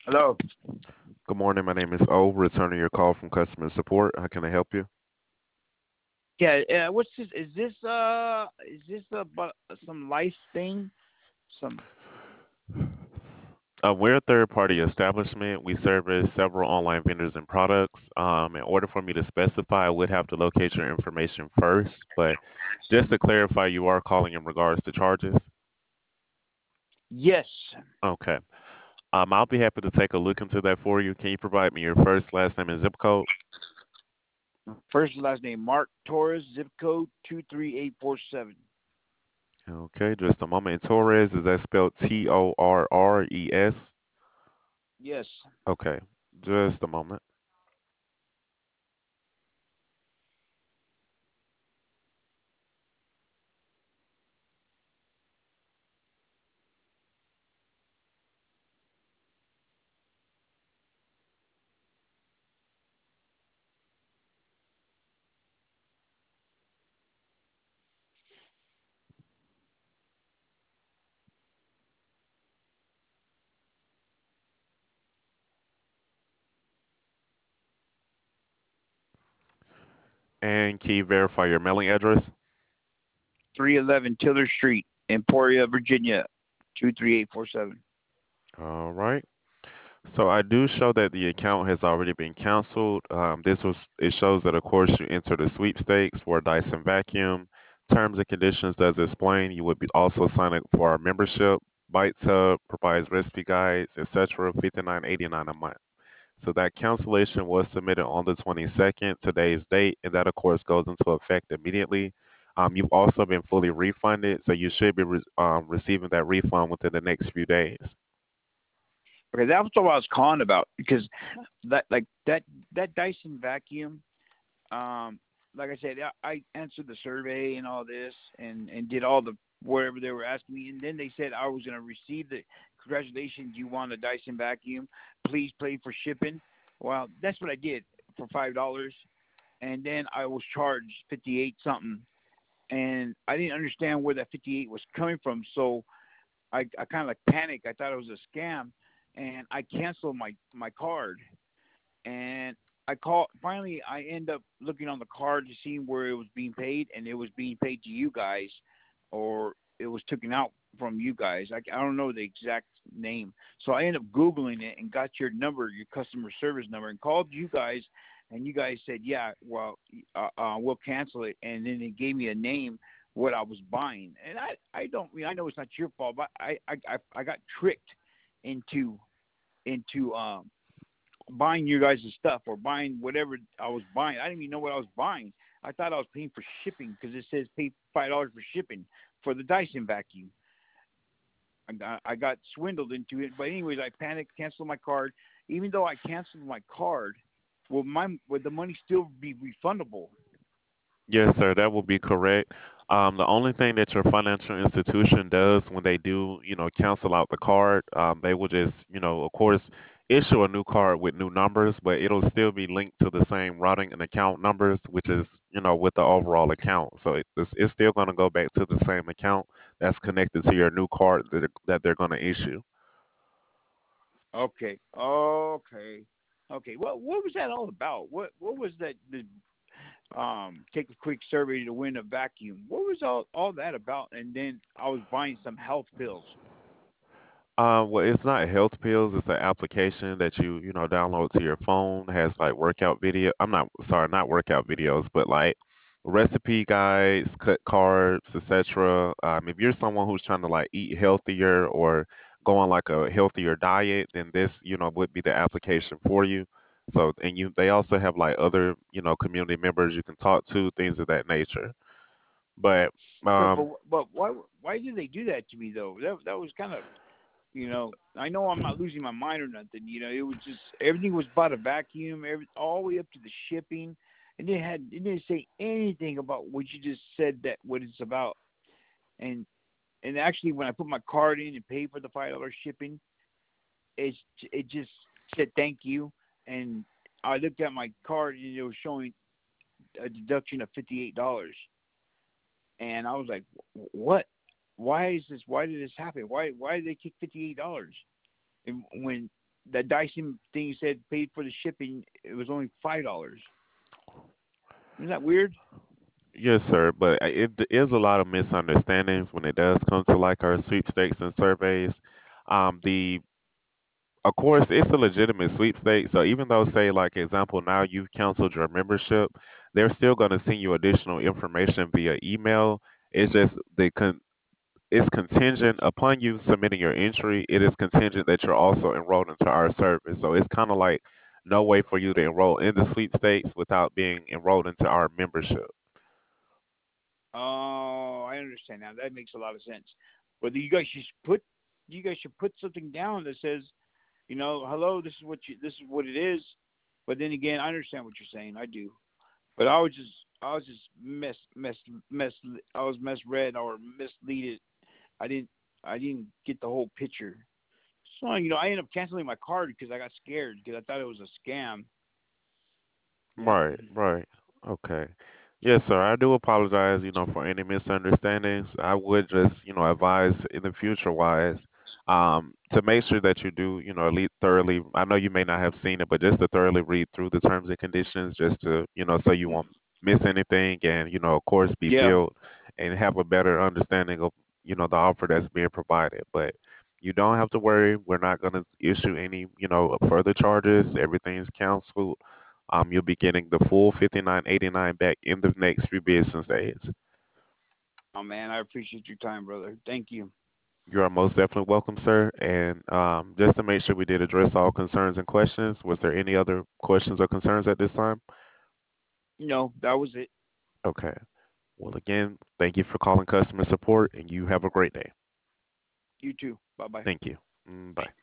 Hello. Good morning. My name is O, returning your call from customer support. How can I help you? Yeah. What's this? Is this about some life thing? Some. We're a third-party establishment. We service several online vendors and products. In order for me to specify, I would have to locate your information first. But just to clarify, you are calling in regards to charges? Yes. Okay. I'll be happy to take a look into that for you. Can you provide me your first, last name, and zip code? First and last name Mark Torres. Zip code 23847. Okay, just a moment. Torres, is that spelled Torres? Yes. Okay, just a moment. And can you verify your mailing address? 311 Tiller Street, Emporia, Virginia 23847. All right. So I do show that the account has already been canceled. It shows that of course you entered a sweepstakes for a Dyson vacuum. Terms and conditions does explain you would be also signing for our membership. Bite Tub provides recipe guides, etc. 59.89 a month. So that cancellation was submitted on the 22nd, today's date, and that of course goes into effect immediately. You've also been fully refunded, so you should be receiving that refund within the next few days. Okay, that was what I was calling about because that Dyson vacuum. Um, like I said, I answered the survey and all this, and did all the whatever they were asking me, and then they said I was going to receive the congratulations. You won a Dyson vacuum. Please pay for shipping. Well, that's what I did for $5, and then I was charged 58 something, and I didn't understand where that 58 was coming from. So I kind of like panicked. I thought it was a scam, and I canceled my card. And I call finally I end up looking on the card to see where it was being paid, and it was being paid to you guys, or it was taken out from you guys. I don't know the exact name. So I ended up Googling it and got your number, your customer service number, and called you guys, and you guys said, yeah, well, we'll cancel it. And then they gave me a name what I was buying, and I don't I mean I know it's not your fault, but I got tricked into into buying your guys' stuff or buying whatever I was buying. I didn't even know what I was buying. I thought I was paying for shipping because it says pay $5 for shipping for the Dyson vacuum. I got swindled into it. But anyways, I panicked, canceled my card. Even though I canceled my card, would the money still be refundable? Yes, sir, that will be correct. The only thing that your financial institution does when they do, cancel out the card, they will just, of course, issue a new card with new numbers, but it'll still be linked to the same routing and account numbers, which is, with the overall account. So it's still going to go back to the same account that's connected to your new card that they're going to issue. Okay, okay, okay. What was that all about? What was that? Take a quick survey to win a vacuum. What was all that about? And then I was buying some health pills. Well, it's not health pills. It's an application that you download to your phone. It has like workout video. I'm not sorry, not workout videos, but like recipe guides, cut carbs, etc. If you're someone who's trying to like eat healthier or go on like a healthier diet, then this would be the application for you. So, and they also have like other community members you can talk to, things of that nature. But But um, but but why did they do that to me though? That was kind of, I know I'm not losing my mind or nothing. It was just everything was about a vacuum, all the way up to the shipping, and it didn't say anything about what you just said, that what it's about. And and actually, when I put my card in and paid for the $5 shipping, it just said thank you, and I looked at my card and it was showing a deduction of $58, and I was like, what? Why is this? Why did this happen? Why did they take $58? And when that Dyson thing said paid for the shipping. It was only $5. Isn't that weird? Yes, sir. But it is a lot of misunderstandings when it does come to like our sweepstakes and surveys. The of course, it's a legitimate sweepstakes. So even though, say, like example, now you've canceled your membership, they're still going to send you additional information via email. It's just it's contingent upon you submitting your entry. It is contingent that you're also enrolled into our service. So it's kind of like no way for you to enroll in the sweepstakes without being enrolled into our membership. Oh, I understand now. That makes a lot of sense. But you guys should put something down that says, hello, this is what it is. But then again, I understand what you're saying. I do. But I was just I was misread or misleaded. I didn't I didn't get the whole picture. So I ended up canceling my card because I got scared because I thought it was a scam. Yep. Right, right. Okay. Yes, sir. I do apologize, for any misunderstandings. I would just, advise in the future wise, to make sure that you do, at least thoroughly. I know you may not have seen it, but just to thoroughly read through the terms and conditions, just to, so you won't miss anything, and of course, be Yeah. billed and have a better understanding of, the offer that's being provided. But you don't have to worry. We're not going to issue any, further charges. Everything's canceled. You'll be getting the full 59.89 back in the next few business days. Oh man, I appreciate your time, brother. Thank you. You are most definitely welcome, sir. And just to make sure we did address all concerns and questions, was there any other questions or concerns at this time? No, that was it. Okay. Well, again, thank you for calling customer support, and you have a great day. You too. Bye bye. Thank you. Bye.